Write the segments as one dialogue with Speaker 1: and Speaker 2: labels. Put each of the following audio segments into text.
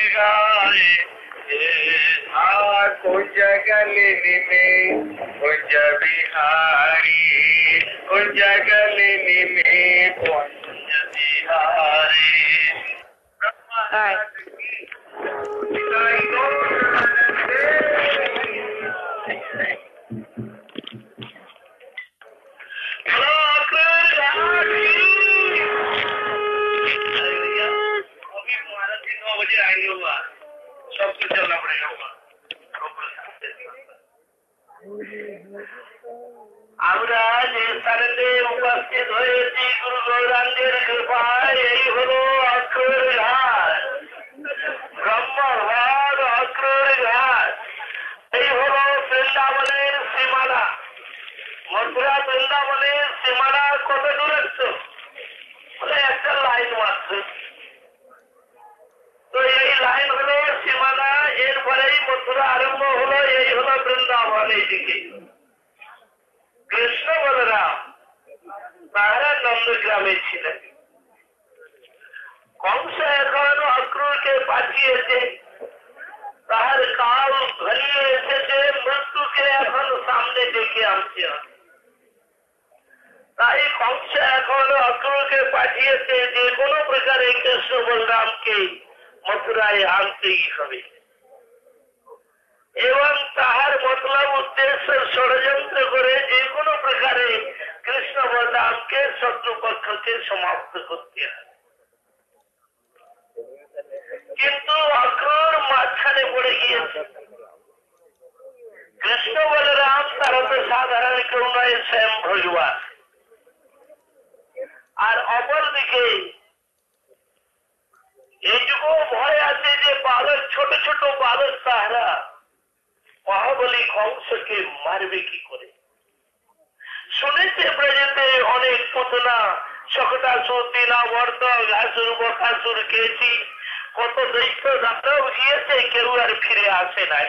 Speaker 1: गाए कुंज गलिनी में कुंज बिहारी कुंज गलिनी में कुंज बिहारी। सब कुछ चलना पड़ेगा। আমরা যে স্থানেতে উপস্থিত হয়েছি গুরু গৌরাঙ্গের কৃপায়, এই হলো অক্রুর ঘাট, ব্রহ্মঘাট অক্রুর ঘাট। এই হলো বৃন্দাবনের সীমানা। মথুরা বৃন্দাবনের সীমানা কত দূরত্ব? বলে একটা লাইন মাত্র। তো এই লাইন হলো সীমানা, এরপরেই মথুরা আরম্ভ হলো। এই হলো বৃন্দাবন। এইদিকে কৃষ্ণ বলরাম তাহারা নন্দগ্রামে ছিলেন। কংস এখন অক্রুরকে পাঠিয়েছে, তাহার কাল ঘনিয়ে এসেছে, মৃত্যুকে এখন সামনে ডেকে আনতে হবে। তাই কংস এখন অক্রুরকে পাঠিয়েছে যে কোনো প্রকারে কৃষ্ণ বলরামকে মথুরায় আনতেই হবে, এবং তাহার মতলব উদ্দেশ্য ষড়যন্ত্র করে যে কোনো প্রকারে কৃষ্ণ বলরামকে শত্রুপক্ষকে সমাপ্ত করতে হবে। কিন্তু অক্রুর মাঝখানে পড়ে গিয়েছে। কৃষ্ণ বলরাম তারা তো সাধারণ কেউ নয়, স্বয়ং ভগবান। আর অপরদিকে এইটুকু ভয় আছে যে বালক, ছোট ছোট বালক তাহারা মহাবলী কংসকে মারবে কি করে। শুনেছে ব্রজেতে অনেক পুতনা, শকটাসুর, তৃণাবর্ত, ঘাসুর, বকাসুর, কেচি, কত দৈত্য দাতাও গিয়েছে, কেউ আর ফিরে আসে নাই।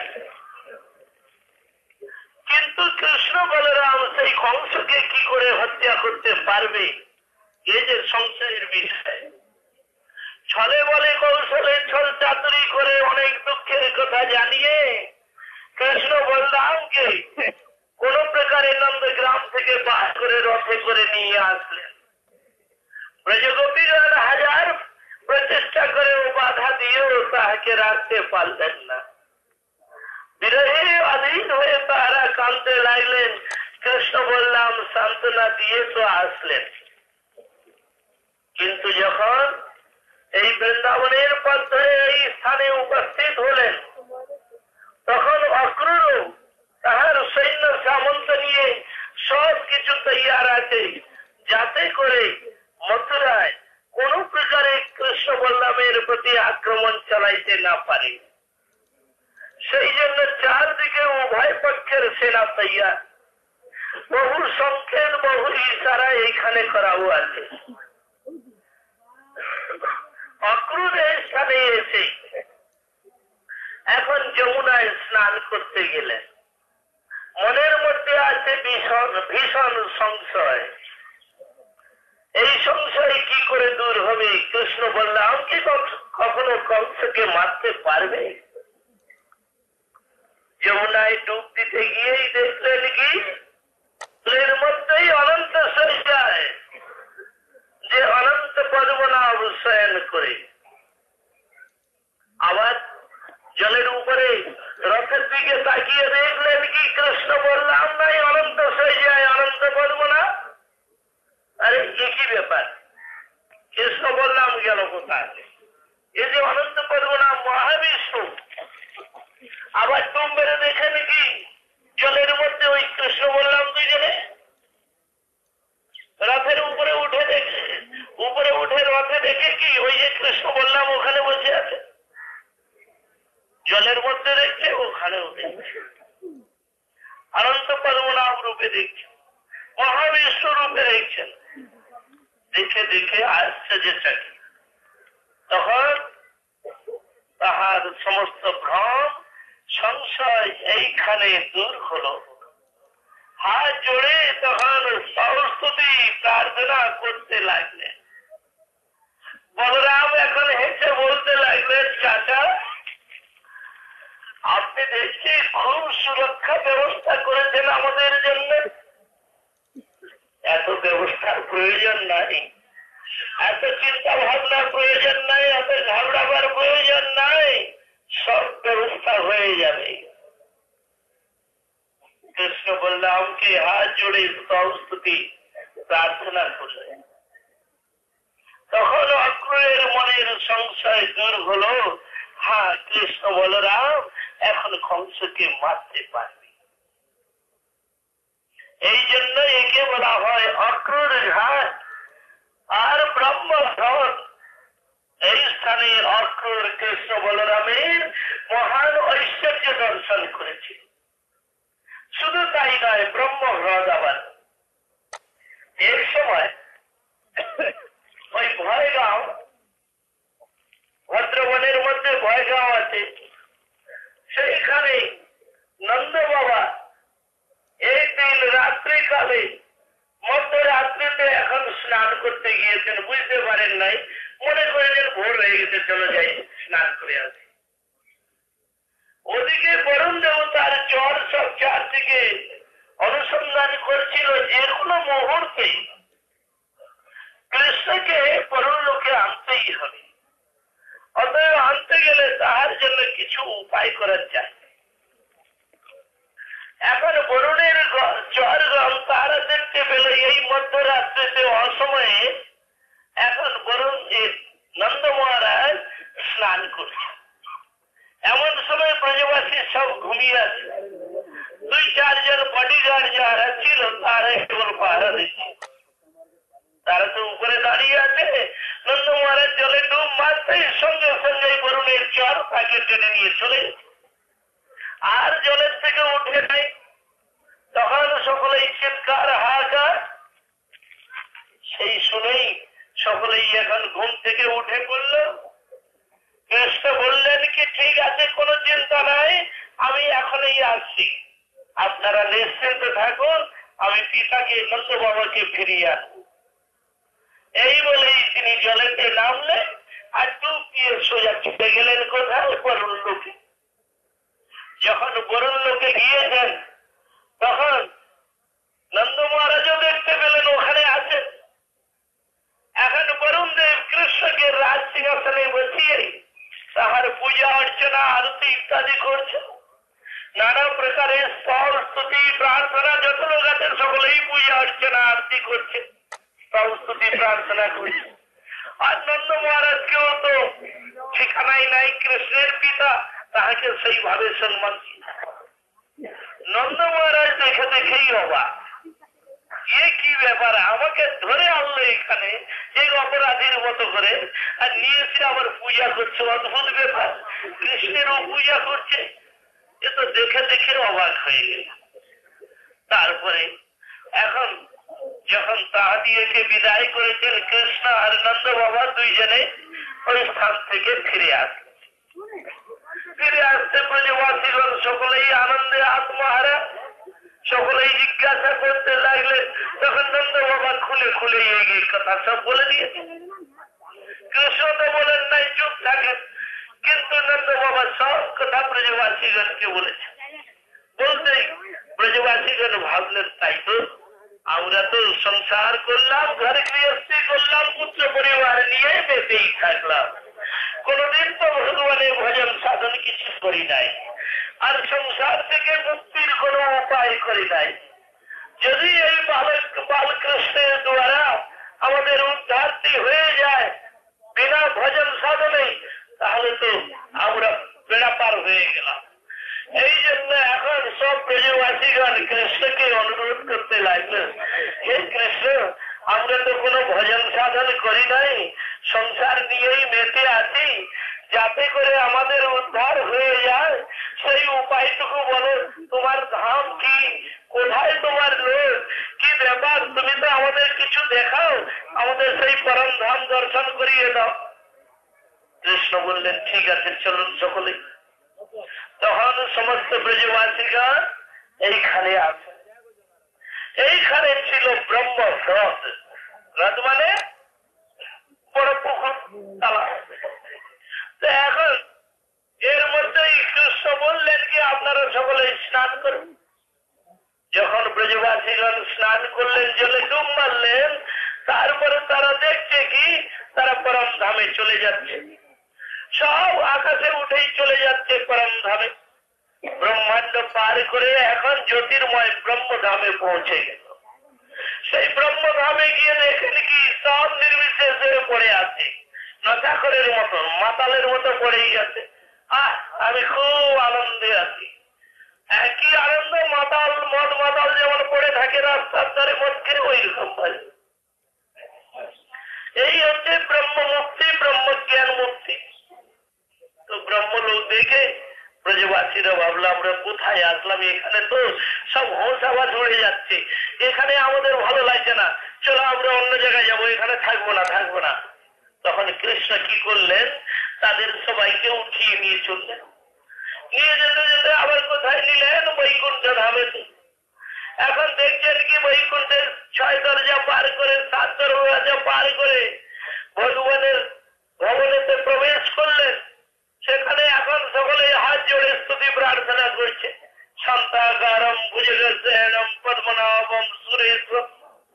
Speaker 1: কিন্তু কৃষ্ণ বলরাম সেই কংসকে কি করে হত্যা করতে পারবে, এই যে সংশয়ের বিষয়। ছলে বলে কৌশলে ছল চাতুরি করে অনেক দুঃখের কথা জানিয়ে কৃষ্ণ বলরামকে কোন প্রকারে নন্দগ্রাম থেকে বার করে রথে করে নিয়ে আসলেন। ব্রজগোপীগণ হাজার প্রচেষ্টা করেও বাধা দিয়েও তাহাকে রাখতে পারলেন না। বিরহে অধীন হয়ে তাহারা কাঁদতে লাগলেন। কৃষ্ণ বলরাম সান্ত্বনা দিয়ে তো আসলেন, কিন্তু যখন এই বৃন্দাবনের পথে এই স্থানে উপস্থিত হলেন, তখন অক্রুর তাহার সৈন্য সামন্ত নিয়ে সব কিছু তৈয়ার আছে, যাতে করে মথুরায় কোন প্রকারে কৃষ্ণ বলরামের প্রতি আক্রমণ চালাইতে না পারে। সেই জন্য চারদিকে উভয় পক্ষের সেনা তৈয়ার। বহু সংকেত, বহু ইশারা এইখানে করাও আছে। অক্রুর এই স্থানে এসে এখন যমুনায় স্নান করতে গেলেন। মনের মধ্যে আছে ভীষণ ভীষণ সংশয়। এই সংশয় কি করে দূর হবে? কৃষ্ণ বলরামকে কখনো কংসকে মারতে পারবে? যমুনায় ডুব দিতে গিয়েই দেখলেন কি এর মধ্যেই অনন্ত সজ্জায় যে অনন্ত পদ্মনাভ শয়ন করে। আবার জলের উপরে রথের দিকে তাকিয়ে দেখলেন কি কৃষ্ণ বলরাম নাই, অনন্ত সজ্জায় অনন্ত পদ্মনাভ। আরে একই ব্যাপার, কৃষ্ণ বলরাম গেল কোথায়? এই যে অনন্ত পদ্মনাভ মহাবিষ্ণু। আবার ডুব মেরে দেখেন কি জলের মধ্যে ওই কৃষ্ণ বলরাম দুইজনে। রথের উপরে উঠে দেখে, উপরে উঠে রথে দেখে কি ওই যে কৃষ্ণ বলরাম ওখানে বসে আছে। জলের মধ্যে দেখছে, ওখানেও দেখছে। অনন্ত পদ্মনাভ রূপে দেখছে, মহাবিষ্ণু রূপে দেখছেন। দেখে দেখে আশ্চর্যচকিত। তখন তাহার সমস্ত ভ্রম সংশয় এইখানে দূর হলো। হাত জোড়ে তখন সরস্বতী প্রার্থনা করতে লাগলেন। বলরাম এখন হেসে বলতে লাগলেন, চাচা ভাবনার প্রয়োজন নাই, এত ঘাবড়াবার প্রয়োজন নাই, সব ব্যবস্থা হয়ে যাবে। কৃষ্ণ বলরামকে হাত জোড়ে স্তবস্তুতি প্রার্থনা করলেন। তখন অক্রূরের মনের সংশয় দূর হলো, হ্যাঁ কৃষ্ণ বলরাম এখন কংসকে মারতে পারবে। এই জন্য একে বলা হয় অক্রূর ঘাট আর ব্রহ্মধন। এই স্থানে অক্রূর কৃষ্ণ বলরামের মহান ঐশ্বর্য দর্শন করেছে। শুধু তাই নয়, ব্রহ্মহ্রদ আবার এক সময় ওই ভয়গাঁও, ভদ্রবনের মধ্যে ভয়গাঁও আছে, সেইখানে নন্দ বাবা এই দিন রাত্রিকালে মধ্যরাত্রিতে এখন স্নান করতে গিয়েছেন, বুঝতে পারেন নাই, মনে করেন ভোর হয়ে গেছে, চলে যাই স্নান করে আসি। ওদিকে বরুণ দেবতার চর সব চারদিকে অনুসন্ধান করছিল, যে কোনো মুহূর্তে কৃষ্ণকে বরুণ লোকে আনতেই হবে। অতএব আনতে গেলে তাহার জন্য কিছু উপায় করার চাই। এখন বরুণের চরগণ তারা দেখতে পেল এই মধ্যরাত্রিতে অসময়ে এখন বরুণ নন্দ মহারাজ স্নান করছে। এমন সময় ব্রজবাসী সব ঘুমিয়ে আছে, 2-4 জন বডিগার্ড যারা ছিল তারা কেবল পাহারা দিচ্ছে। তারা তো উপরে দাঁড়িয়ে আছে, নন্দ মহারাজ জলে ডুব মারতেই সঙ্গে সঙ্গে বরুণের চর তাকে টেনে নিয়ে চলে গেছে, আর জলের থেকে উঠে নাই। তখন সকলেই চিৎকার হাহাকার, সেই শুনেই সকলেই এখন ঘুম থেকে উঠে পড়ল। কৃষ্ণ বললেন কি, ঠিক আছে, কোনো চিন্তা নাই, আমি এখনই আসছি, আপনারা নিশ্চিন্ত থাকুন, আমি পিতাকে নন্দ বাবাকে ফিরিয়ে আনবো। এই বলেই তিনি জলেতে নামলেন আর ডুব দিয়ে সোজা ছুটে গেলেন কোথায়? বরুণ লোকে। যখন বরুণ লোকে গিয়েছেন তখন নন্দ মহারাজও দেখতে পেলেন ওখানে আছেন। এখন বরুণ দেব কৃষ্ণকে রাজ সিংহাসনে বসিয়ে তাহার পূজা অর্চনা আরতি ইত্যাদি করছে। নানা প্রকারের স্তব স্তুতি প্রার্থনা, যত লোক আছেন সকলেই পূজা অর্চনা আরতি করছে, স্তব স্তুতি প্রার্থনা করছে। আর নন্দ মহারাজকেও তো ঠিকানাই নাই, কৃষ্ণের পিতা, তাহাকে সেইভাবে সম্মান দিচ্ছে। নন্দ মহারাজ দেখে দেখেই অবাক, এ কি ব্যাপার, আমাকে ধরে আনলো এখানে এই অপরাধীর মতো করে, আর নিয়ে এসে আবার পূজা করছে, অদ্ভুত ব্যাপার, কৃষ্ণেরও পূজা করছে। এ তো দেখে দেখে অবাক হয়ে গেল। তারপরে এখন যখন তাহাদিকে বিদায় করেছেন কৃষ্ণ আর নন্দ বাবা দুইজনে ওই স্থান থেকে ফিরে আসলেন। ফিরে আসতে ব্রজবাসীগণ সকলেই আনন্দে আত্মহারা, সকলেই জিজ্ঞাসা করতে লাগলেন। তখন নন্দ বাবা খুলে খুলে এই কথা সব বলে দিয়েছে। কৃষ্ণ তো বলেন নাই, চুপ থাকেন, কিন্তু নন্দ বাবা সব কথা ব্রজবাসীগণকে বলেছে। বলতেই ব্রজবাসীগণ ভাবলেন, তাই তো, আমরা তো সংসার করলাম, ঘর গৃহস্থী করলাম, পুত্র পরিবার নিয়ে বেঁচেই থাকলাম, কোনদিন তো ভগবানের ভজন সাধন কিছু করি নাই, আর সংসার থেকে মুক্তির কোন উপায় করি নাই। যদি এই বালকৃষ্ণের দ্বারা আমাদের উদ্ধারটি হয়ে যায় বিনা ভজন সাধনে, তাহলে তো আমরা বেড়া পার হয়ে গেলাম। এই জন্য এখন সব ব্রজবাসীগণ কৃষ্ণকে অনুরোধ করতে লাগলেন, হে কৃষ্ণ, আমরা তো কোনো ভজন সাধন করি নাই, সংসার নিয়েই মেতে আছি, যাতে করে আমাদের উদ্ধার হয়ে যায় সেই উপায়টুকু বলো। তোমার ধাম কি, কোথায় তোমার লোক, কি ব্যাপার, তুমি তো আমাদের কিছু দেখাও, আমাদের সেই পরম ধাম দর্শন করিয়ে দাও। কৃষ্ণ বললেন, ঠিক আছে, চলুন সকলে। তখন সমস্ত ব্রজবাসীগণ এইখানে আছে। এইখানে ছিল ব্রহ্মহ্রদ, হ্রদ মানে বড় পুকুর, তালা। তো এখন এর মধ্যেই কৃষ্ণ বললেন কি, আপনারা সকলে স্নান করুন। যখন ব্রজবাসীগণ স্নান করলেন, জলে ডুব মারলেন, তারপরে তারা দেখছে কি, তারা পরম ধাম ধামে চলে যাচ্ছে, সব আকাশে উঠেই চলে যাচ্ছে পরম ধামে। ব্রহ্মাণ্ড পার করে এখন জ্যোতির্ময় ব্রহ্মধামে পৌঁছে গেল। সেই ব্রহ্মধামে গিয়ে দেখেন কি সব নির্বিশেষে পড়ে আছে, নচাকরের মতো মাতালের মতো পড়েই আছে। আমি খুব আনন্দে আছি। একই আনন্দ মাতাল মদ মাতাল যেমন পড়ে থাকে রাস্তার ধারে মদ খেয়ে ওই রকম ভাই। এই হচ্ছে ব্রহ্ম মুক্তি, ব্রহ্ম জ্ঞান মুক্তি। তো ব্রহ্মলোক দেখে ব্রজবাসীরা ভাবলো আমরা কোথায় আসলাম, এখানে তো সব হোস আওয়াজ উড়ে যাচ্ছে, এখানে আমাদের ভালো লাগছে না, চলো আমরা অন্য জায়গায় যাবো, এখানে থাকবো না। তখন কৃষ্ণ কি করলেন, তাদের সবাইকে উঠিয়ে নিয়ে চললেন। নিয়ে যেতে যেতে আবার কোথায় নিলেন, বৈকুণ্ঠ ধামেতে। এখন দেখছেন কি বৈকুণ্ঠের 6 দরজা পার করে 7 দরজা পার করে ভগবানের ভবনেতে প্রবেশ করলেন। সেখানে এখন সকলে হাত জোড়ে স্তুতি প্রার্থনা করছে। শান্তাকারম ভুজগশয়নম পদ্মনাভম সুরেশম।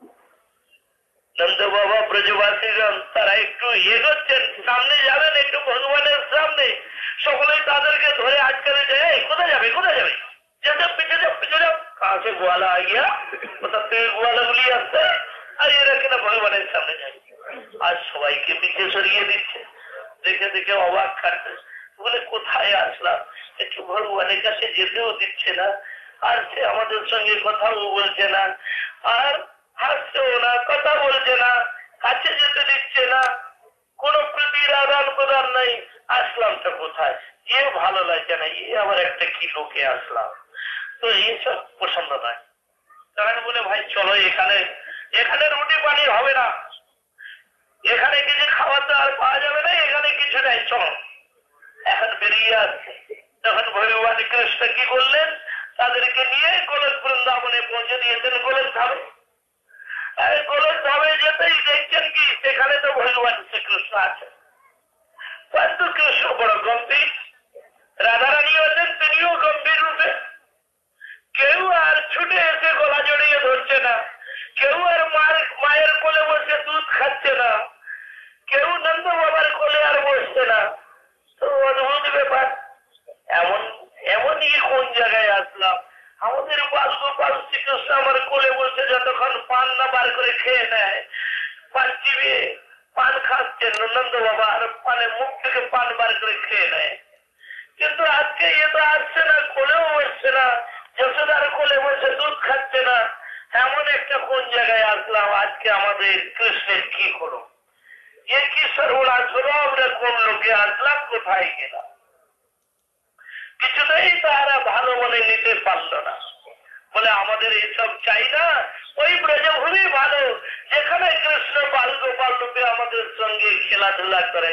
Speaker 1: নন্দ বাবা ব্রজবাসীগণ তারা একটু এগোচ্ছেন, সামনে যাবেন একটু ভগবানের সামনে, সকলেই তাদেরকে ধরে আটকে দিচ্ছে, কোথায় যাবে পিছিয়ে যাও। कहाँ से ग्वाला आ गया, मतलब तेल ग्वाला गुली আসছে আর এরা কিনা ভগবানের সামনে যায়। আজ সবাইকে পিছে সরিয়ে দিচ্ছে, দেখে দেখে অবাক খাচ্ছে, বলে কোথায় আসলাম, একটু ভগবানের কাছে যেতেও দিচ্ছে না, আর সে আমাদের সঙ্গে কথাও বলছে না, আর হাসছেও না, কথা বলছে না, কাছে যেতে দিচ্ছে না, কোনো প্রীতির আদান প্রদান নাই। আসলামটা কোথায়, এ ভালো লাগছে না, এ আবার একটা কি লোকে আসলাম, তো এইসব পছন্দ নয়। তখন বলে ভাই চলো, এখানে রুটি পানি হবে না, এখানে কিছু খাবার দাবার পাওয়া যাবে না, এখানে কিছু নাই, চলো। এখন বেরিয়ে আসছে। তখন ভগবান কৃষ্ণ কি করলেন, তাদেরকে নিয়ে গোলক বৃন্দাবনে পৌঁছে দিয়েছেন, গোলক ধামে। গোলক ধামে যেতেই দেখছেন কি সেখানে তো ভগবান শ্রীকৃষ্ণ আছেন, কিন্তু কৃষ্ণ বড় গম্ভীর, রাধারানী আছেন তিনিও গম্ভীর রূপে। কেউ আর ছুটে এসে গলা জড়িয়ে ধরছে না, কেউ আর মায়ের কোলে বসে দুধ খাচ্ছে না, কেউ নন্দ বাবার কোলে আর বসছে না। তো অদ্ভুত ব্যাপার, এমনই কোন জায়গায় আসলাম। আমাদের বাল গোপাল শ্রীকৃষ্ণ আমার কোলে বসে যতক্ষণ পান না বার করে খেয়ে নেয়, পান চিবিয়ে পান খাচ্ছেন নন্দ বাবা, আর পানে মুখ থেকে পান বার করে খেয়ে নেয়। কিন্তু আজকে এ তো আসছে না, কোলেও বসছে না, যশোদার কোলে বসে দুধ খাচ্ছে না। এমন একটা কোন জায়গায় আসলাম, আজকে আমাদের কৃষ্ণের কি হলো, এ কি সর্বনাশ হলো, আমরা কোন লোকে আসলাম, কোথায় গেলাম। কিছুতেই তারা ভালো মনে নিতে পারলো না, বলে আমাদের এসব চাই না, ওই ব্রজভূমি ভালো, যেখানে কৃষ্ণ বাল গোপাল রূপে আমাদের সঙ্গে খেলাধুলা করে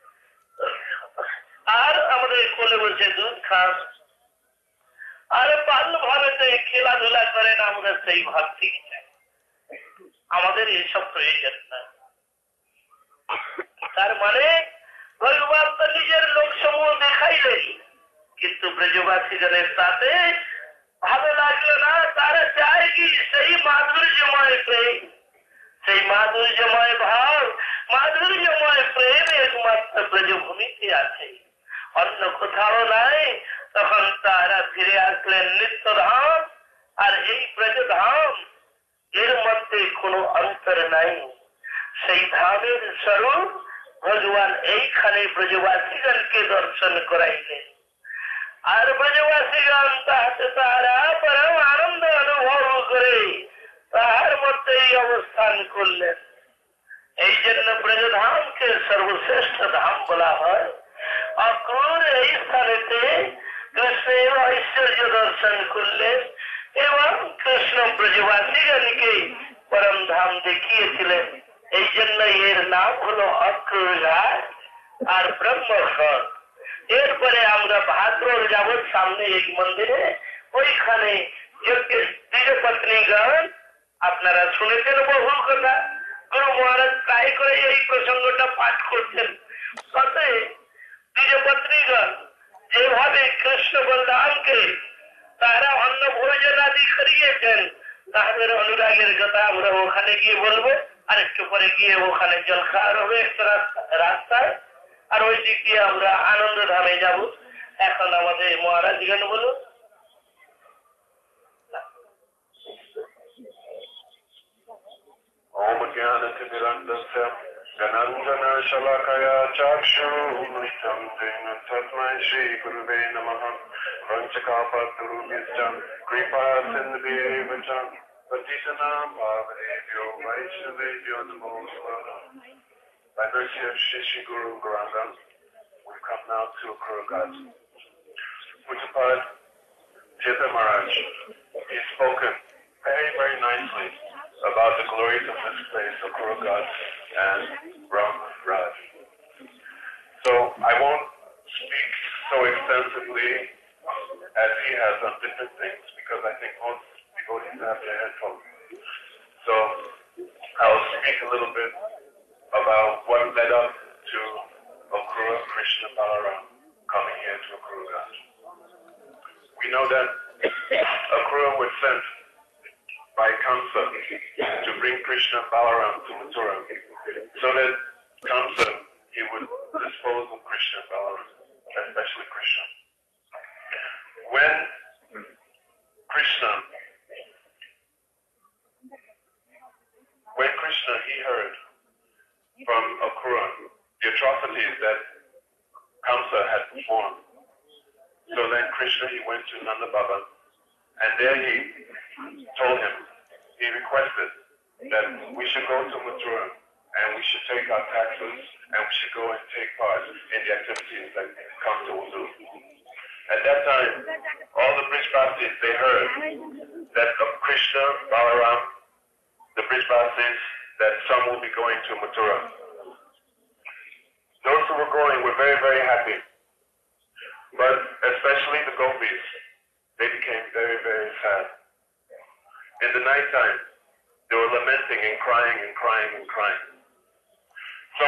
Speaker 1: আর আমাদের কোলে বসে দুধ খান, আর বাল্য ভাবেতে খেলাধুলা করেন, আমরা সেই ভাব ঠিক চাই, আমাদের এসব প্রয়োজন না। তার মানে ভগবান তো নিজের লোক সমূহ দেখাইলেন, কিন্তু ব্রজবাসীগণের সাথে ভালো লাগলো না। তারা চায় কি সেই মাধুর্যময় প্রেম, সেই মাধুর্যময় ভাব, মাধুর্যময় প্রেম একমাত্র ব্রজভূমিতে আছে, অন্য কোথাও নাই। তখন তারা ফিরে আসলেন নিত্যধাম, আর এই ব্রজধাম এর মধ্যে কোনো অন্তর নাই। সেই ধামের স্বরূপ ভগবান এইখানে ব্রজবাসীগণকে দর্শন করাইলেন, আর ব্রজবাসীগণ তাহাতে তারা পরম আনন্দ অনুভব করে তাহার মধ্যেই অবস্থান করলেন। এই জন্য ব্রজধামকে সর্বশ্রেষ্ঠ ধাম বলা হয়। অক্রূর এই স্থানেতে কৃষ্ণের ঐশ্বর্য দর্শন করলেন এবং কৃষ্ণ ব্রজবাসীগণকে পরম ধাম দেখিয়েছিলেন। এই জন্য এর নাম হলো অক্রূর ঘাট আর ব্রহ্মঘট। এরপরে আমরা ভাদ্র যাব সামনে এক মন্দিরে, ওইখানে দ্বিজপত্নীগণ, আপনারা শুনেছেন বহু কথা, গুরু মহারাজ প্রায় করে এই প্রসঙ্গটা পাঠ করছেন। তাতে দ্বিজপত্নীগণ যেভাবে কৃষ্ণ বলরামকে তারা অন্ন ভোজন আদি করিয়েছেন, তাদের অনুরাগের কথা আমরা ওখানে গিয়ে বলবো। আর একটু পরে গিয়ে ওখানে জল খাওয়ার হবে একটা রাস্তায়, আর ওই দিক দিয়ে আমরা আনন্দ ধামে যাব। এখন আমাদের মহারাজ এখানে বলুন।
Speaker 2: Om Jnana-Timirandasya Gananjana Shalakaya Chakshurumritam Jena Tasmai Shri Guruve Namaha Vanchakapaturubhyastam Kripa Sindhivacham Patisanam Bhavadevyo Vaishnavevyo Namo Swaha. By virtue of Shri Shri Guru Garanga, we've come now to Kurugat. Pujapad Tirtha Maharaj, he's spoken very, very nicely about the glories of this place of Kurugat and Ram Raj. So I won't speak so extensively as he has on different things, because I think most devotees have their headphones. So I'll speak a little bit about what led up to Akrura Krishna Balaram coming here to Kurugat. We know that Akrura was sent by Kamsa to bring Krishna Balaram to Mathura, so that Kamsa, he would dispose of Krishna Balaram, especially Krishna. When Krishna, he heard from Akrura the atrocities that Kamsa had performed, so then Krishna, he went to Nanda Baba, and there he told him, he requested that we should go to Mathura and we should take our taxes and we should go and take part in the activities that Kamsa will do. At that time, all the Brijbasis, they heard that Krishna, Balaram, the Brijbasis, that some will be going to Mathura. Those who were going were very, very happy. But especially the gopis, they became very, very sad. In the nighttime, they were lamenting and crying and crying and crying. So,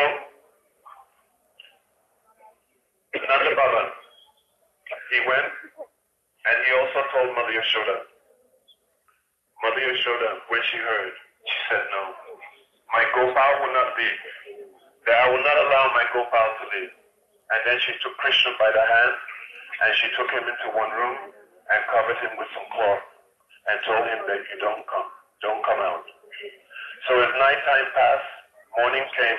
Speaker 2: Nanda Baba, he went and he also told Mother Yashoda. Mother Yashoda, when she heard, she said, no, my Gopal will not leave. That I will not allow my Gopal to leave. And then she took Krishna by the hand and she took him into one room and covered him with some cloth and told him that you don't come out. So as nighttime passed, morning came.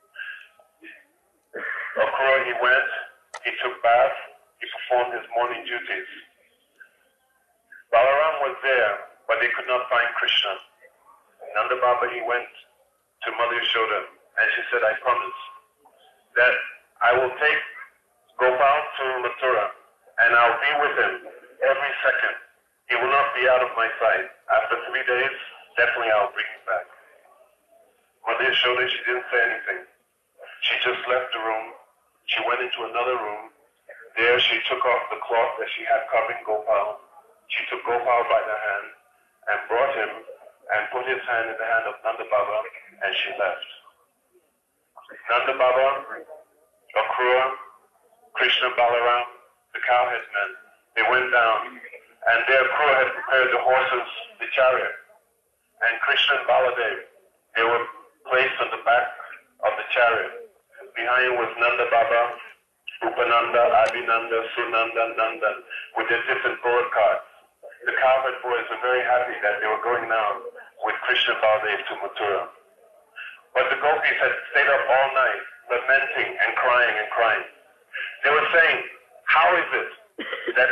Speaker 2: Akrura, he went, he took bath, he performed his morning duties. Balaram was there, but they could not find Krishna. Nanda Baba, he went to Mother Yashoda, and she said, I promise that I will take Gopal to Mathura, and I'll be with him every second. He will not be out of my sight. After 3 days, definitely I'll bring him back. Mother Yashoda, she didn't say anything. She just left the room. She went into another room. There she took off the cloth that she had covering Gopal. She took Gopal by the hand and brought him and put his hand in the hand of Nanda Baba, and she left. Nanda Baba, Akrura, Krishna Balaram, the cowheadsmen, they went down, and their Akrura had prepared the horses, the chariot, and Krishna and Baladev, they were placed on the back of the chariot. Behind was Nanda Baba, Upananda, Adinanda, Sunanda, Nandan, with their different bullock carts. The cowherd boys were very happy that they were going now with Krishna Baladev to Mathura. But the gopis had stayed up all night, lamenting and crying and crying. They were saying, how is it that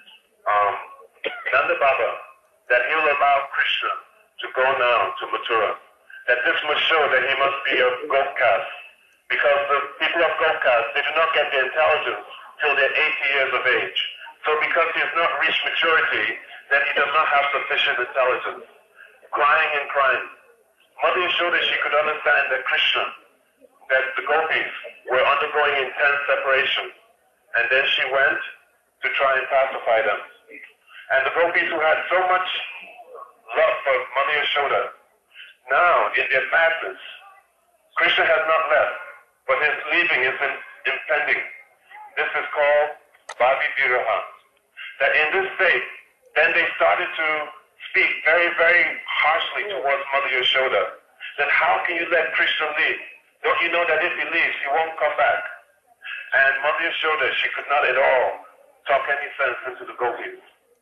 Speaker 2: Nanda Baba, that he'll allow Krishna to go now to Mathura? That this must show that he must be of Gop caste. Because the people of Gop caste, they do not get their intelligence till they're 80 years of age. So because he has not reached maturity, then he does not have sufficient intelligence. Crying and crying. Mother Yashoda, she could understand that Krishna, that the gopis were undergoing intense separation. And then she went to try and pacify them. And the gopis who had so much love for Mother Yashoda, now in their madness, Krishna has not left, but his leaving is impending. This is called Bhavi Viraha. That in this state, then they started to speak very, very harshly towards Mother Yashoda. Then how can you let Krishna leave? Don't you know that if he leaves, he won't come back? And Mother Yashoda, she could not at all talk any sense into the gopis.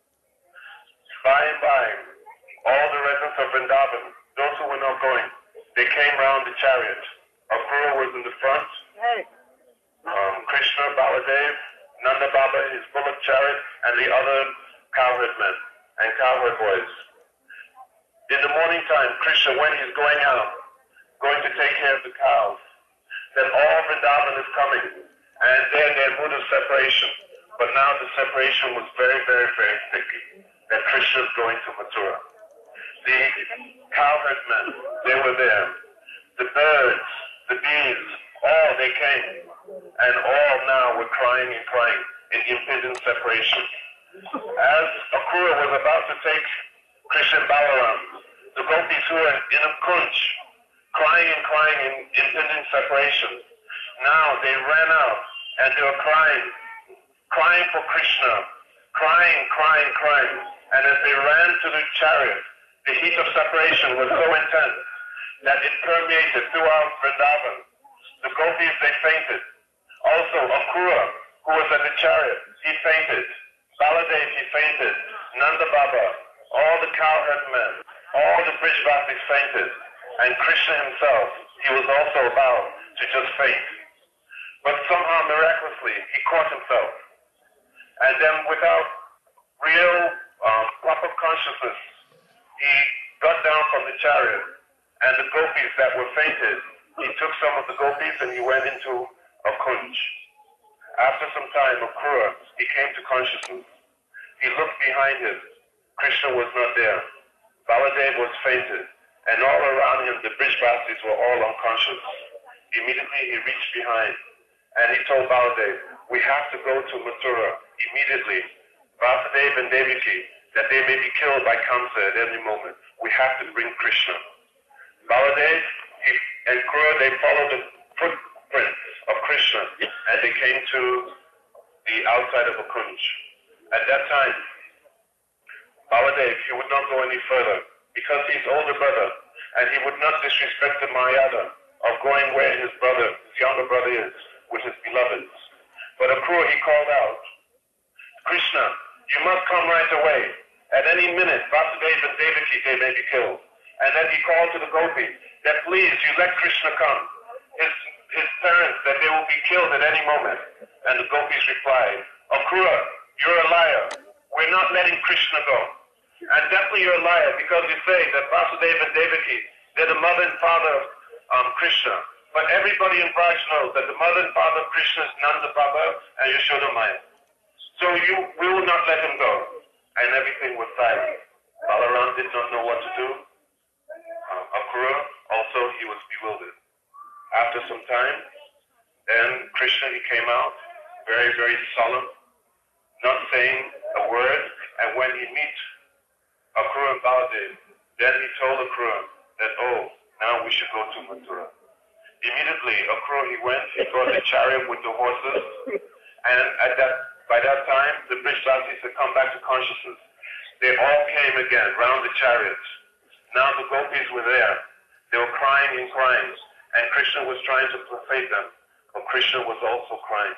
Speaker 2: By and by, all the residents of Vrindavan, those who were not going, they came round the chariot. Akrura was in the front. Krishna, Baladev, Nanda Baba, his bullock chariot, and the other cowherd men and cowherd boys. In the morning time, Krishna, when he's going out, going to take care of the cows, then all Vrindavan is coming, and they're in their mood of separation. But now the separation was very, very, very thick, that Krishna is going to Mathura. The cowherd men, they were there. The birds, the bees, all they came, and all now were crying and crying in impending separation. As Akrura was about to take Krishna and Balaram, the gopis who were in a kunj, crying and crying in impending separation, now they ran out and they were crying for Krishna, crying. And as they ran to the chariot, the heat of separation was so intense that it permeated throughout Vrindavan. The gopis, they fainted. Also, Akrura, who was at the chariot, he fainted. Baladev, he fainted. Nanda Baba, all the cowherd men, all the Brijvasis fainted. And Krishna himself, he was also about to just faint. But somehow, miraculously, he caught himself. And then without real proper consciousness, he got down from the chariot, and the gopis that were fainted, he took some of the gopis and he went into a kunj. After some time, Akrura, he came to consciousness. He looked behind him. Krishna was not there. Baladev was fainted, and all around him, the Brijvasis were all unconscious. Immediately, he reached behind, and he told Baladev, we have to go to Mathura immediately. Vasudev and Devaki, that they may be killed by Kamsa at any moment. We have to bring Krishna. Baladev and Krura, they followed the footprints of Krishna, and they came to the outside of a kunj. At that time, Baladev, he would not go any further, because he's older brother, and he would not disrespect the Maryada of going where his brother, his younger brother is, with his beloveds. But Akrura, he called out, Krishna, you must come right away. At any minute, Vasudev and Devaki, they may be killed. And then he called to the gopis that please, you let Krishna come. His parents, that they will be killed at any moment. And the gopis replied, Akrura, you're a liar. We're not letting Krishna go. And definitely you're a liar, because you say that Vasudev and Devaki, they're the mother and father of Krishna. But everybody in Braj knows that the mother and father of Krishna is Nanda Baba and Yashoda Maya. So we will not let him go. And everything was silent. Balaram did not know what to do. Akrura, also, he was bewildered. After some time, then Krishna, he came out, very, very solemn, not saying a word. And when he met Akrura and Baladev, then he told Akrura that, oh, now we should go to Mathura. Immediately, Akrura, he went, he brought the chariot with the horses, and by that time, the Brijvasis had come back to consciousness. They all came again round the chariots. Now the gopis were there. They were crying and crying, and Krishna was trying to persuade them, but Krishna was also crying.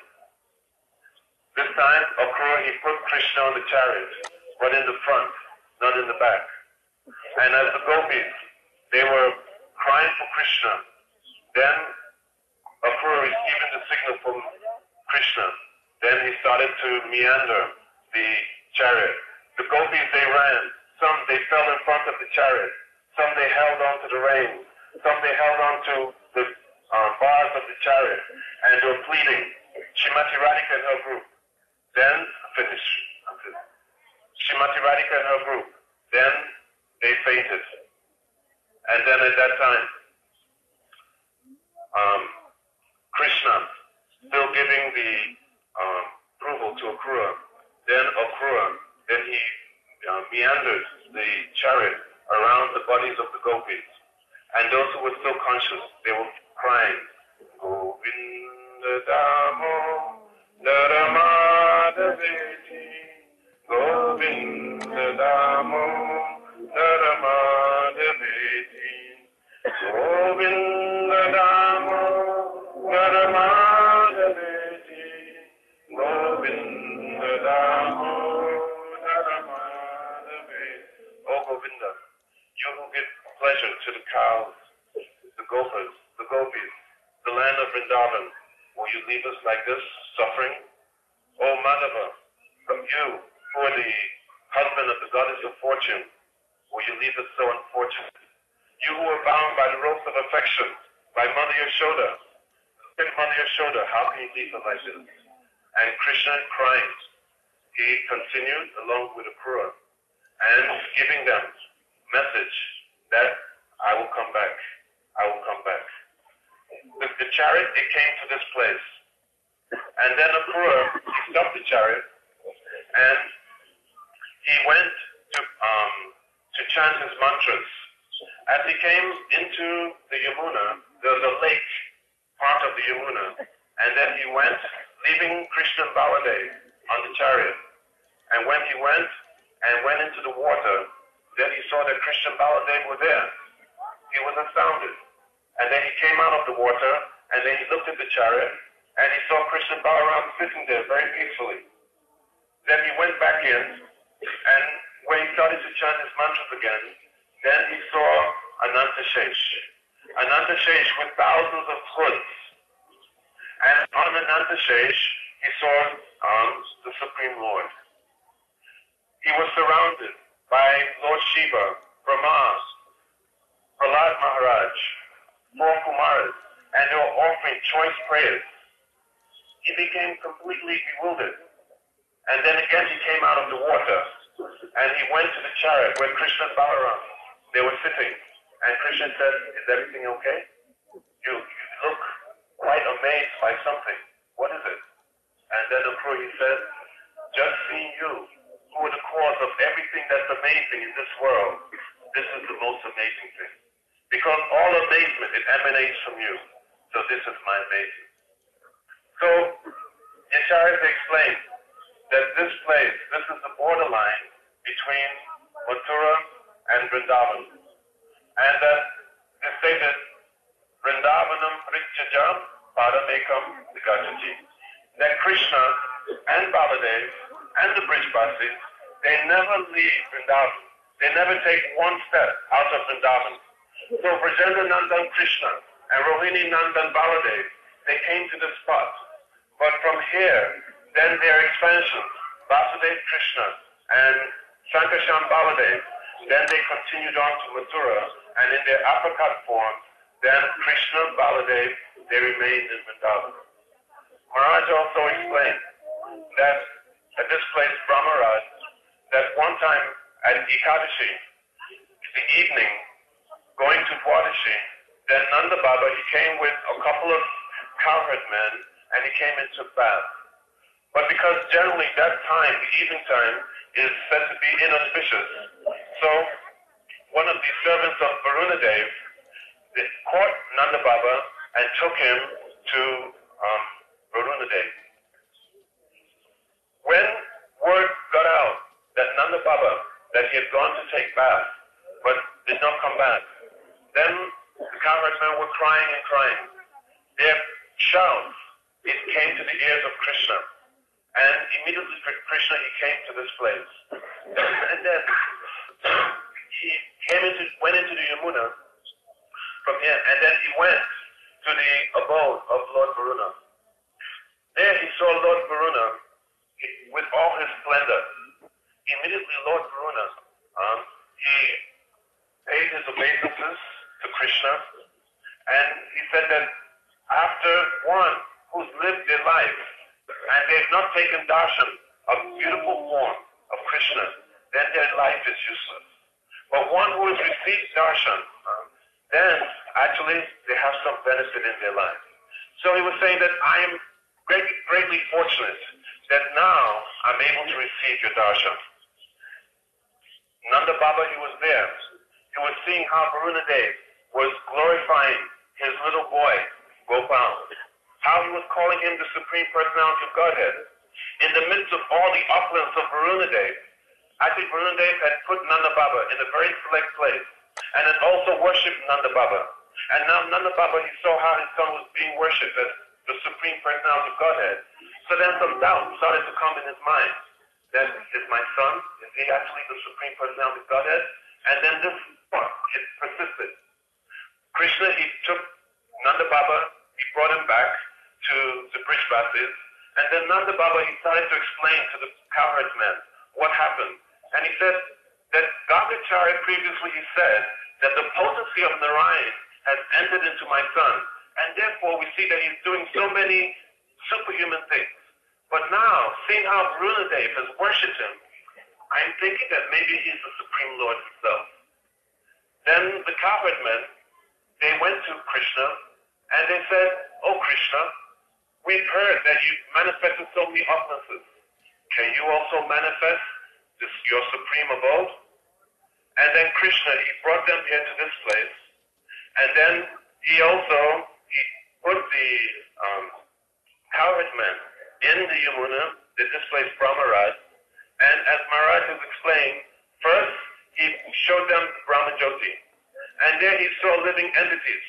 Speaker 2: This time, Akrura, he put Krishna on the chariot, but in the front, not in the back. And as the gopis, they were crying for Krishna, then Akrura receiving the signal from Krishna, then he started to meander the chariot. The gopis, they ran. Some, they fell in front of the chariot. Some, they held on to the reins. Some, they held on to the bars of the chariot. And they were pleading. Shrimati Radhika and her group. Then, finish. Shrimati Radhika and her group. Then, they fainted. And then at that time, Krishna, still giving the approval to Akrura. Then Akrura, then he meandered the chariot around the bodies of the gopis. And those who were still conscious, they were crying, Govinda Damo Naramadaveti, Govinda Damo Naramadaveti, leave us like this, suffering? Oh Madhava, from you, who are the husband of the goddess of fortune, will you leave us so unfortunate? You who are bound by the ropes of affection, by Mother Yashoda. Look at Mother Yashoda, how can you leave her like this? And Krishna, crying, he continued along with Akrura and giving them message that I will come back. I will come back. The chariot, it came to this place. And then Akrura, he stopped the chariot and he went to chant his mantras. As he came into the Yamuna, there was a lake, part of the Yamuna, and then he went, leaving Krishna and Baladev on the chariot. And when he went into the water, then he saw that Krishna and Baladev were there. He was astounded. And then he came out of the water, and then he looked at the chariot, and he saw Krishna and Balaram sitting there very peacefully. Then he went back in, and when he started to chant his mantras again, then he saw Anantashesh. Anantashesh with thousands of hoods. And on Anantashesh, he saw the Supreme Lord. He was surrounded by Lord Shiva, Brahma, Prahlad Maharaj, 4 Kumaras, and they were offering choice prayers. He became completely bewildered. And then again he came out of the water, and he went to the chariot where Krishna and Balaram, they were sitting. And Krishna said, is everything okay? You look quite amazed by something. What is it? And then Akrura, he said, just seeing you, who are the cause of everything that's amazing in this world, this is the most amazing thing. Because all amazement, it emanates from you. So this is my amazement. So, Yasharita explained that this place, this is the borderline between Mathura and Vrindavan. And that they say that Vrindavanam Pritchajam Padamekam Vigajati. That Krishna and Baladev and the Brijbasis, they never leave Vrindavan. They never take one step out of Vrindavan. So Vrajendra Nandan Krishna and Rohini Nandan Baladev, they came to this spot. But from here, then their expansion, Vasudev Krishna and Shankasham Baladev, then they continued on to Mathura, and in their uppercut form, then Krishna, Baladev, they remained in Vrindavan. Maharaj also explained that at this place, Brahmaraj, that one time at Ekadashi, the evening, going to Dwadashi, then Nanda Baba, he came with a couple of cowherd men, and he came and took bath. But because generally that time, the evening time, is said to be inauspicious, so one of the servants of Varunadev, they caught Nanda Baba and took him to Varunadev. When word got out that Nanda Baba, that he had gone to take bath, but did not come back, then the cowherdsmen were crying and crying. Their shouts, it came to the ears of Krishna. And immediately Krishna, he came to this place. And then he went into the Yamuna from here, and then he went to the abode of Lord Varuna. There he saw Lord Varuna with all his splendor. Immediately Lord Varuna, he paid his obeisances to Krishna, and he said that after one who's lived their life, and they've not taken darshan of beautiful form of Krishna, then their life is useless. But one who has received darshan, then actually they have some benefit in their life. So he was saying that I am greatly fortunate that now I'm able to receive your darshan. Nanda Baba, he was there. He was seeing how Varunadev was glorifying his little boy, Gopal. How he was calling him the Supreme Personality of Godhead. In the midst of all the opulence of Varunadev, I think Varunadev had put Nanda Baba in a very select place, and had also worshipped Nanda Baba. And now Nanda Baba, he saw how his son was being worshipped as the Supreme Personality of Godhead. So then some doubt started to come in his mind. That is my son? Is he actually the Supreme Personality of Godhead? And then this thought, it persisted. Krishna, he took Nanda Baba, he brought him back to the Brijbasis. And then Nanda Baba, he started to explain to the cowherd men what happened. And he said that Gangacharya previously he said that the potency of Narayan has entered into my son. And therefore we see that he's doing so many superhuman things. But now, seeing how Brunadev has worshipped him, I'm thinking that maybe he's the Supreme Lord himself. Then the cowherd men, they went to Krishna and they said, "Oh Krishna, we've heard that you've manifested so many opulences. Can you also manifest your supreme abode?" And then Krishna, he brought them here to this place. And then he put the cowherd men in the Yamuna, that displaced Brahmaraj. And as Maharaj has explained, first he showed them Brahma Jyoti. And there he saw living entities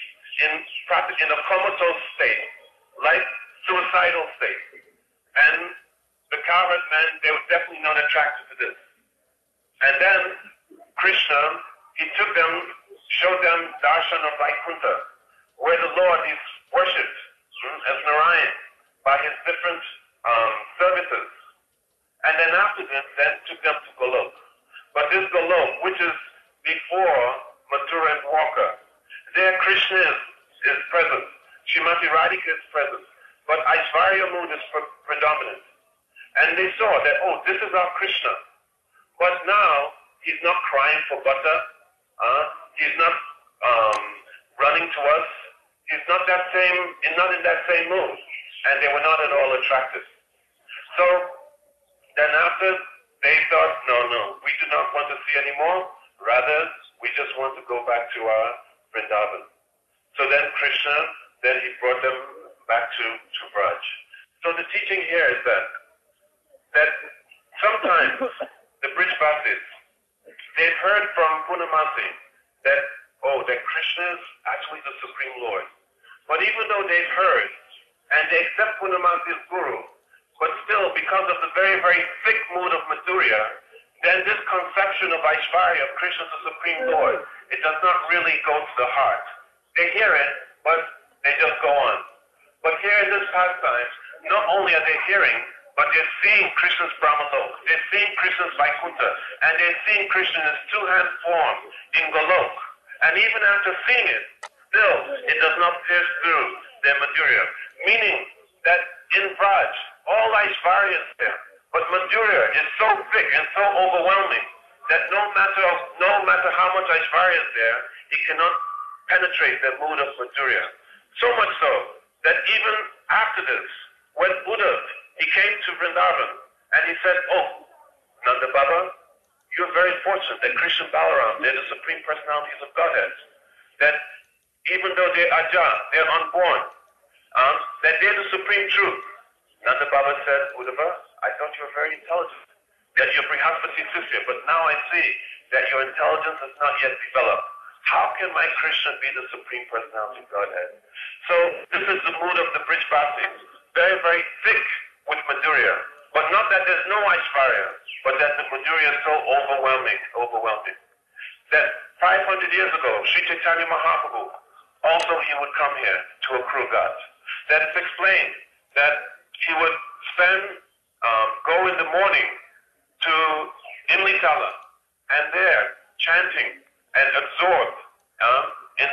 Speaker 2: in a comatose state, like suicidal state. And the cowherd men, they were definitely not attracted to this. And then Krishna, he took them, showed them darshan of Vaikuntha, where the Lord is worshipped as Narayan by his different services. And then after this, then took them to Golok. But this Golok, which is before Mathura and Dwarka, there Krishna is present. Srimati Radhika is present. But Aishvarya mood is predominant. And they saw that, oh, this is our Krishna. But now, he's not crying for butter. He's not running to us. He's not in that same mood. And they were not at all attracted. So, then after, they thought, no, we do not want to see anymore. Rather, we just want to go back to our Vrindavan. So then Krishna, then he brought them back to Braj. So the teaching here is that sometimes the Brijbasis, they've heard from Purnamasi that Krishna is actually the Supreme Lord. But even though they've heard, and they accept Purnamasi as Guru, but still, because of the very, very thick mood of Madhurya, then this conception of Aishvarya, of Krishna the Supreme Lord, it does not really go to the heart. They hear it, but they just go on. But here in this pastime, not only are they hearing, but they're seeing Krishna's Brahmalok, they're seeing Krishna's Vaikuntha, and they're seeing Krishna in his two-hand form in Golok. And even after seeing it, still, it does not pierce through their Madhurya. Meaning that in Braj, all Aishvarya is there, but Madhurya is so thick and so overwhelming that no matter how much Aishvarya is there, it cannot penetrate the mood of Madhurya. So much so that even after this, when Uddhav, he came to Vrindavan and he said, "Oh, Nanda Baba, you're very fortunate that Krishna Balaram, they're the supreme personalities of Godhead. That even though they're Aja, they're unborn, that they're the supreme truth." Nanda Baba said, "Uddhava, I thought you were very intelligent, that you're Brihaspati Sisya, but now I see that your intelligence has not yet developed. How can my Krishna be the supreme personality of Godhead?" So this is the mood of the Brijbasis, very, very thick with Madhurya. But not that there's no Aishvarya, but that the Madhurya is so overwhelming. That 500 years ago, Sri Chaitanya Mahaprabhu, also he would come here to Akrura Ghat. That it's explained that he would go in the morning to Imlitala, and there chanting and absorbed in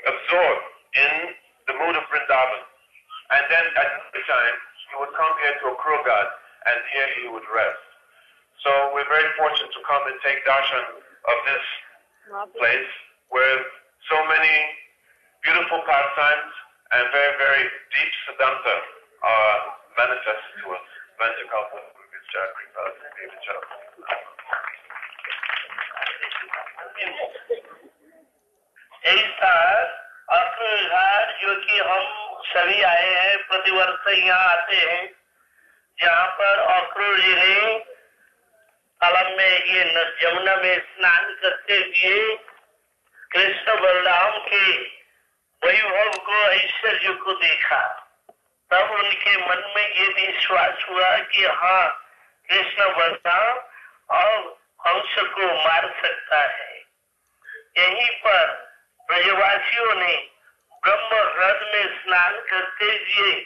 Speaker 2: the mood of Vrindavan. And then at the time, he would come here to Akrura Ghat, and here he would rest. So we're very fortunate to come and take darshan of this place where so many beautiful pastimes and very, very deep siddhanta are manifested to us.
Speaker 1: ऐसा अक्रूर घाट जो कि हम सभी आए हैं, प्रतिवर्ष यहाँ आते हैं, जहाँ पर अक्रूर जी ने कलम में ये यमुना में स्नान करते हुए कृष्ण बलराम के वैभव को, ऐश्वर्य को देखा। तब उनके मन में ये विश्वास हुआ कि हाँ, कृष्ण बलराम और कंस को मार सकता है। यहीं पर ब्रजवासियों ने ब्रह्म ह्रद में स्नान करते हुए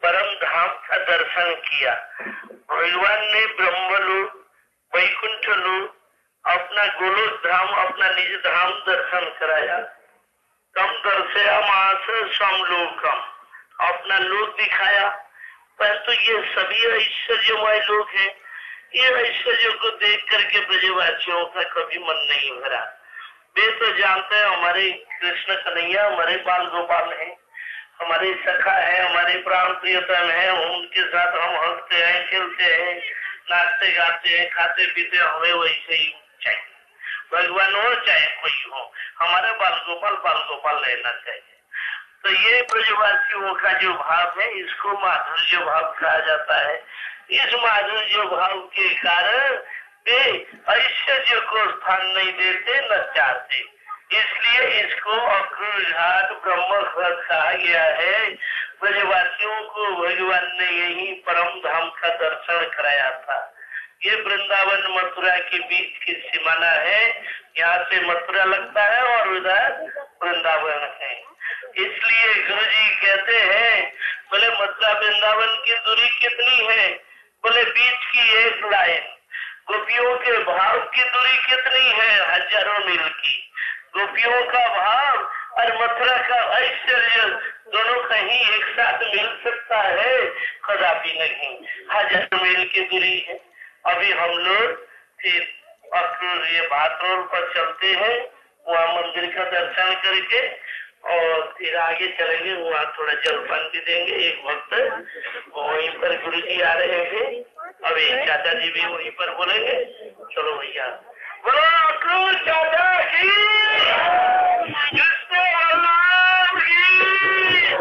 Speaker 1: परम धाम का दर्शन किया। भगवान ने ब्रह्मलोक, वैकुंठ लोक, अपना गोलोक धाम, अपना निज धाम दर्शन कराया। तम दर्शयामास समलोकम, अपना लोक दिखाया। परंतु ये सभी ऐश्वर्यमय लोग हैं। ये ऐश्वर्य को देख करके ब्रजवासियों का कभी मन नहीं भरा। वे तो जानते हैं हमारे कृष्ण कन्हैया हमारे बाल गोपाल हैं, हमारे सखा है, हमारे प्राण प्रियतम है, उनके साथ हम हंसते हैं, खेलते हैं, नाचते गाते हैं, खाते पीते, हमें वैसे ही चाहिए। भगवान हो चाहे कोई हो, हमारा बाल गोपाल रहना चाहिए। तो ये ब्रजवासियों का जो भाव है, इसको माधुर्य भाव कहा जाता है। इस माधुर्य भाव के कारण वे ऐश्वर्य को स्थान नहीं देते, न चाहते। इसलिए इसको अक्रूर घाट ब्रह्मघाट कहा गया है। ब्रजवासियों को भगवान ने यही परम धाम का दर्शन कराया था। ये वृंदावन मथुरा के बीच की सीमाना है। यहाँ से मथुरा लगता है और उधर वृंदावन है। इसलिए गुरु जी कहते हैं, बोले मथुरा वृंदावन की दूरी कितनी है? बोले बीच की एक लाइन। गोपियों के भाव की दूरी कितनी है? हजारों मील की। गोपियों का भाव और मथुरा का ऐश्वर्य दोनों कहीं एक साथ मिल सकता है? कदापि नहीं। हजारों मील की दूरी है। अभी हम लोग फिर अक्रूर ये भातरोल पर चलते हैं, वहाँ मंदिर का दर्शन करके और फिर आगे चलेंगे। वहाँ थोड़ा जलपान भी देंगे। एक भक्त वहीं पर गुरु जी आ रहे हैं, अभी चाचा जी भी वहीं पर बोलेंगे। चलो भैया, बोलो अक्रूर चाचा की, कृष्ण भगवान की।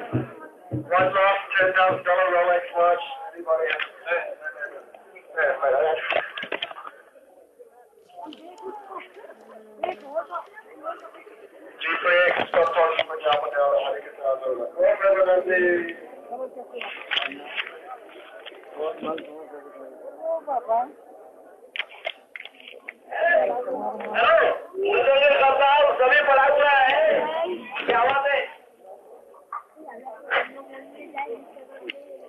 Speaker 1: $1,10,000 Rolex watch. Anybody have GPX stop talking for Java now. I think it's out of hello, सभी पढ़ा हुआ है क्या बात है?